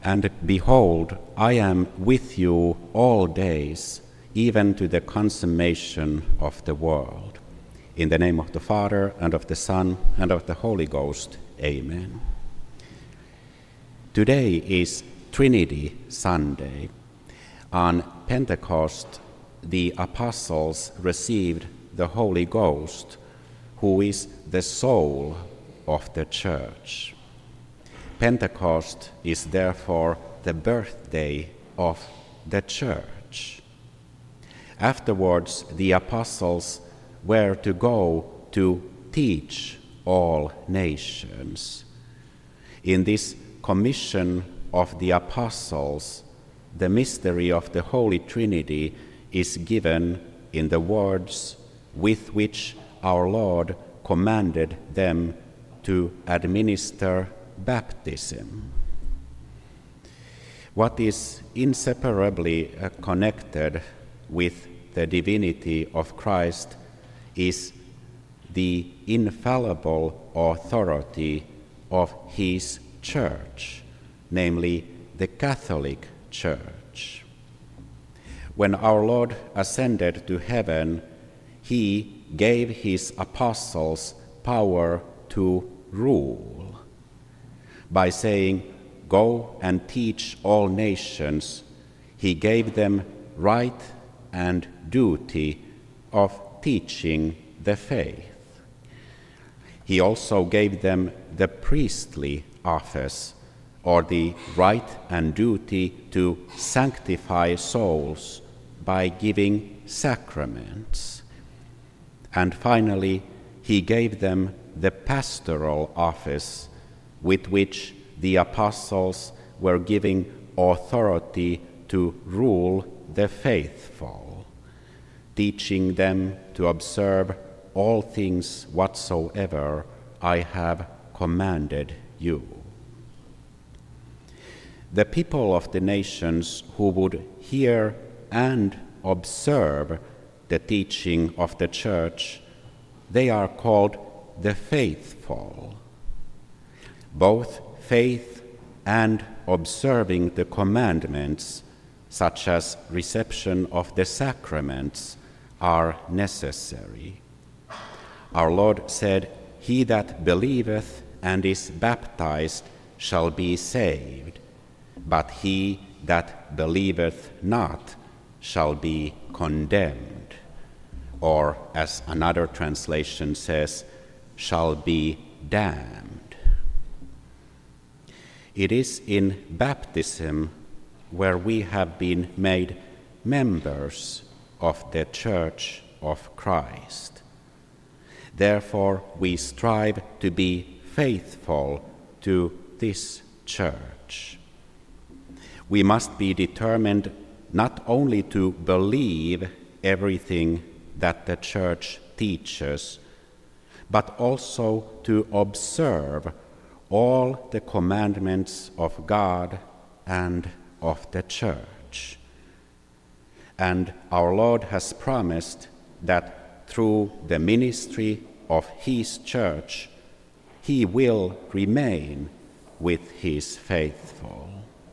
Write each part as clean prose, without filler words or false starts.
And behold, I am with you all days, even to the consummation of the world. In the name of the Father, and of the Son, and of the Holy Ghost. Amen. Today is Trinity Sunday. On Pentecost, the apostles received the Holy Ghost, who is the soul of the Church. Pentecost is therefore the birthday of the Church. Afterwards, the apostles were to go to teach all nations. In this commission of the apostles, the mystery of the Holy Trinity is given in the words with which our Lord commanded them to administer baptism. What is inseparably connected with the divinity of Christ is the infallible authority of his Church, namely the Catholic Church. When our Lord ascended to heaven, he gave his apostles power to rule. By saying, "Go and teach all nations," he gave them right and duty of teaching the faith. He also gave them the priestly office, or the right and duty to sanctify souls by giving sacraments. And finally, he gave them the pastoral office, with which the apostles were giving authority to rule the faithful, teaching them to observe all things whatsoever I have commanded you. The people of the nations who would hear and observe the teaching of the Church, they are called the faithful. Both faith and observing the commandments, such as reception of the sacraments, are necessary. Our Lord said, "He that believeth and is baptized shall be saved, but he that believeth not shall be condemned," or, as another translation says, shall be damned. It is in baptism where we have been made members of the Church of Christ. Therefore, we strive to be faithful to this Church. We must be determined not only to believe everything that the Church teaches, but also to observe all the commandments of God and of the Church. And our Lord has promised that through the ministry of his Church, he will remain with his faithful.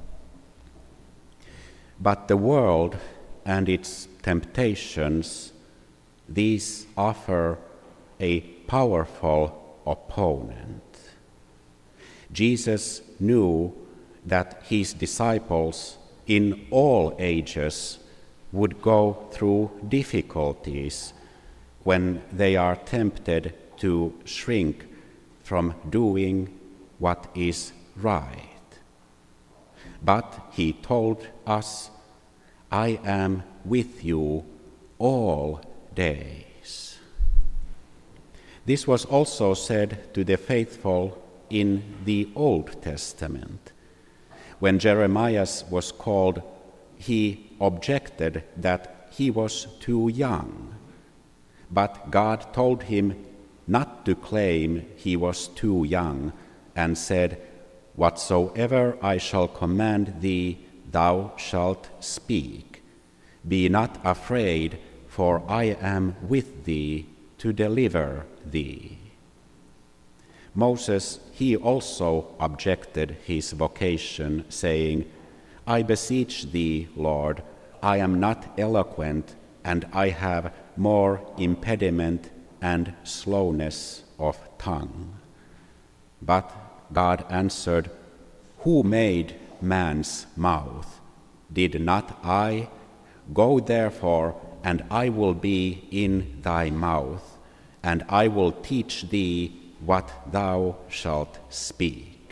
But the world and its temptations, these offer a powerful opponent. Jesus knew that his disciples in all ages would go through difficulties when they are tempted to shrink from doing what is right. But he told us, "I am with you all days." This was also said to the faithful in the Old Testament. When Jeremiah was called, he objected that he was too young. But God told him not to claim he was too young, and said, "Whatsoever I shall command thee, thou shalt speak. Be not afraid, for I am with thee to deliver thee." Moses, he also objected his vocation, saying, I beseech thee, Lord, I am not eloquent, and I have more impediment and slowness of tongue. But God answered, Who made man's mouth? Did not I? Go therefore, and I will be in thy mouth, and I will teach thee what thou shalt speak.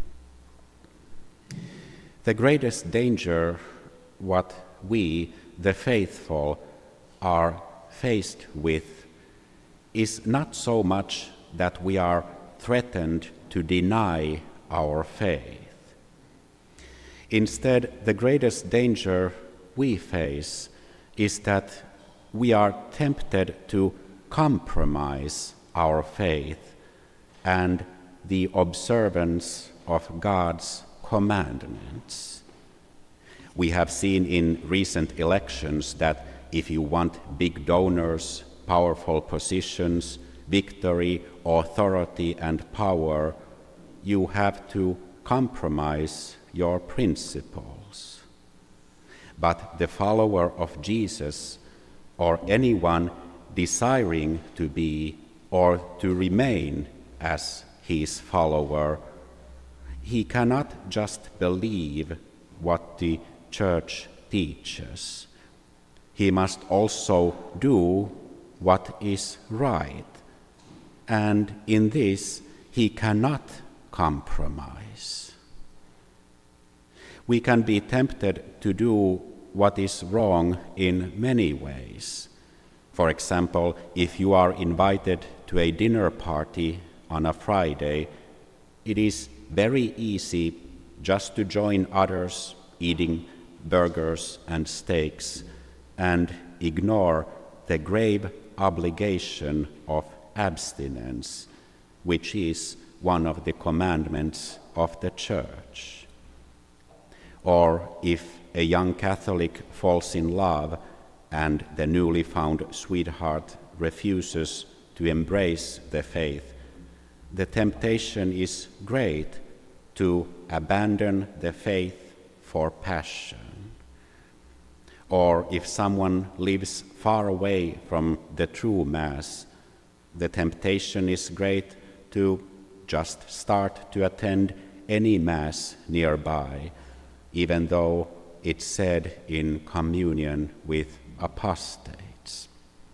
The greatest danger what we, the faithful, are faced with is not so much that we are threatened to deny our faith. Instead, the greatest danger we face is that we are tempted to compromise our faith and the observance of God's commandments. We have seen in recent elections that if you want big donors, powerful positions, victory, authority, and power, you have to compromise your principles. But the follower of Jesus, or anyone desiring to be or to remain as his follower, he cannot just believe what the Church teaches. He must also do what is right, and in this he cannot compromise. We can be tempted to do what is wrong in many ways. For example, if you are invited to a dinner party on a Friday, it is very easy just to join others eating burgers and steaks and ignore the grave obligation of abstinence, which is one of the commandments of the Church. Or if a young Catholic falls in love and the newly found sweetheart refuses to embrace the faith, the temptation is great to abandon the faith for passion. Or if someone lives far away from the true Mass, the temptation is great to just start to attend any Mass nearby, even though it's said in communion with apostates.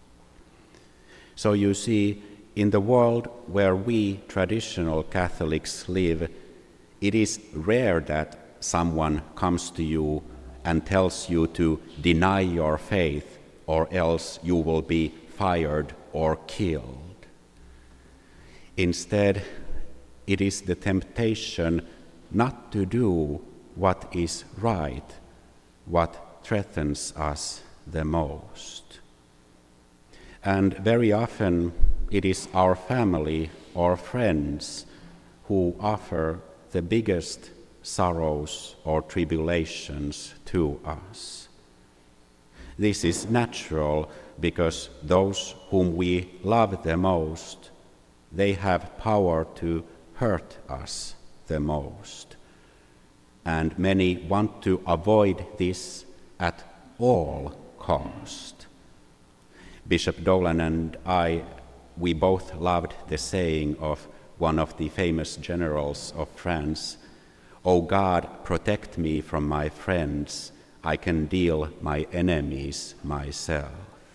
So you see, in the world where we traditional Catholics live, it is rare that someone comes to you and tells you to deny your faith, or else you will be fired or killed. Instead, it is the temptation not to do what is right, what threatens us the most. And very often it is our family or friends who offer the biggest sorrows or tribulations to us. This is natural because those whom we love the most, they have power to hurt us the most. And many want to avoid this at all cost. Bishop Dolan and I, we both loved the saying of one of the famous generals of France, "O God, protect me from my friends, I can deal my enemies myself."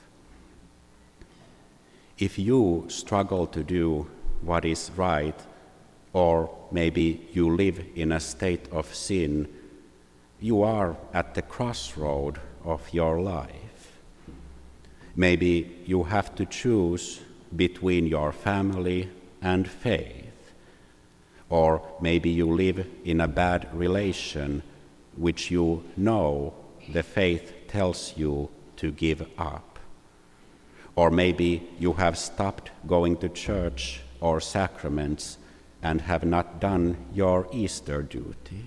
If you struggle to do what is right, or maybe you live in a state of sin, you are at the crossroad of your life. Maybe you have to choose between your family and faith, or maybe you live in a bad relation which you know the faith tells you to give up. Or maybe you have stopped going to church or sacraments and have not done your Easter duty.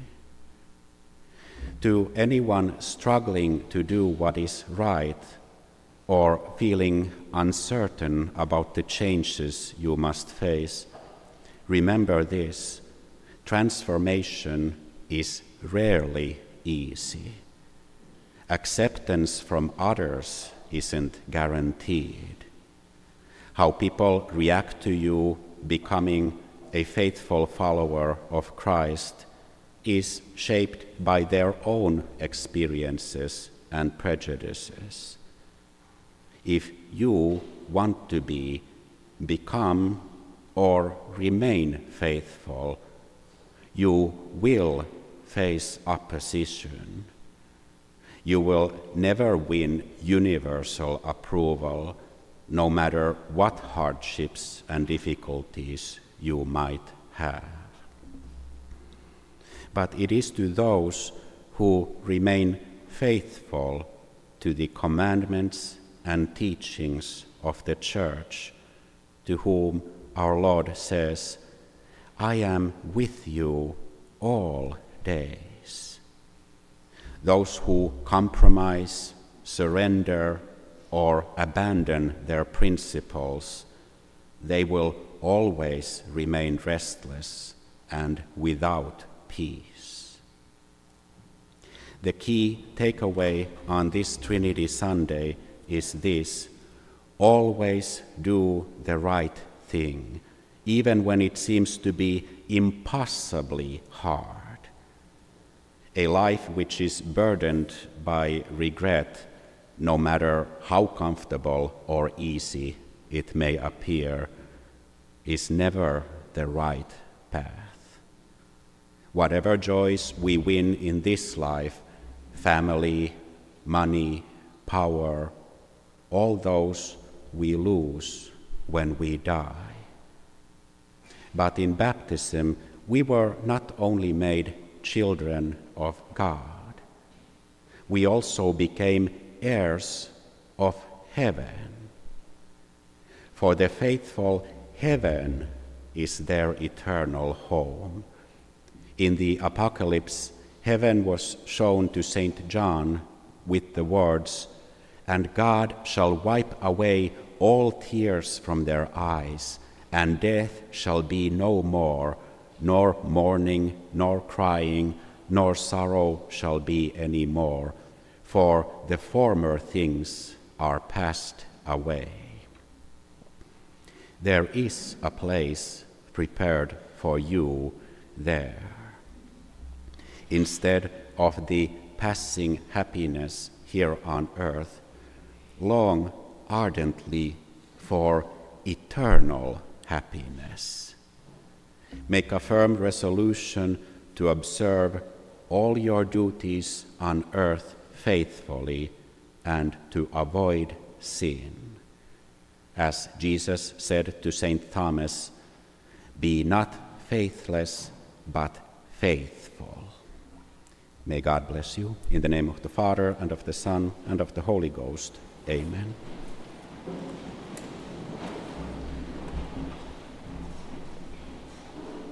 To anyone struggling to do what is right, or feeling uncertain about the changes you must face, remember this: transformation is rarely easy. Acceptance from others isn't guaranteed. How people react to you becoming a faithful follower of Christ is shaped by their own experiences and prejudices. If you want to become, or remain faithful, you will face opposition. You will never win universal approval, no matter what hardships and difficulties you might have. But it is to those who remain faithful to the commandments and teachings of the Church, to whom our Lord says, "I am with you all days." Those who compromise, surrender, or abandon their principles, they will always remain restless and without peace. The key takeaway on this Trinity Sunday is this: always do the right thing, even when it seems to be impossibly hard. A life which is burdened by regret, no matter how comfortable or easy it may appear, is never the right path. Whatever joys we win in this life, family, money, power, all those we lose when we die. But in baptism, we were not only made children of God, we also became heirs of heaven. For the faithful, heaven is their eternal home. In the Apocalypse, heaven was shown to St. John with the words, "And God shall wipe away all tears from their eyes, and death shall be no more, nor mourning, nor crying, nor sorrow shall be any more, for the former things are passed away." There is a place prepared for you there. Instead of the passing happiness here on earth, long ardently for eternal happiness. Make a firm resolution to observe all your duties on earth faithfully and to avoid sin. As Jesus said to St. Thomas, "Be not faithless, but faithful." May God bless you. In the name of the Father, and of the Son, and of the Holy Ghost. Amen.